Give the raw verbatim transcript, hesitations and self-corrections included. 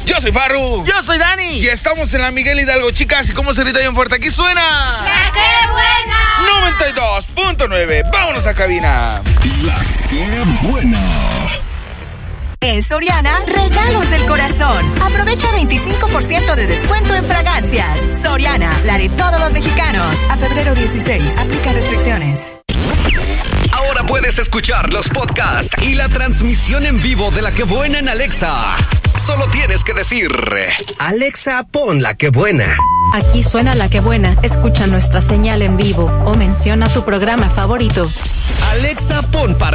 Yo soy Farru. Yo soy Dani. Y estamos en la Miguel Hidalgo, chicas. ¿Y cómo se grita bien fuerte? Aquí suena ¡La que buena! noventa y dos punto nueve. Vámonos a cabina. La que buena. En Soriana, regalos del corazón. Aprovecha veinticinco por ciento de descuento en fragancias. Soriana, la de todos los mexicanos. A febrero dieciséis, aplica restricciones. Ahora puedes escuchar los podcasts y la transmisión en vivo de La que buena en Alexa. Solo tienes que decir: Alexa, pon La que buena. Aquí suena La que buena. Escucha nuestra señal en vivo o menciona tu programa favorito. Alexa, pon para